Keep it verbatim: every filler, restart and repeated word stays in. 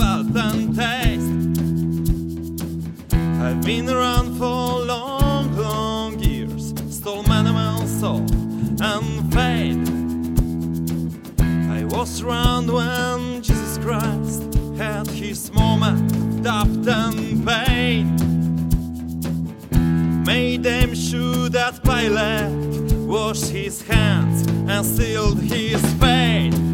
blood and taste. I've been around for long, long years, stole many man's soul and faith. I was around when Jesus Christ had his moment of doubt and pain. Made them sure that Pilate washed his hands and sealed his fate.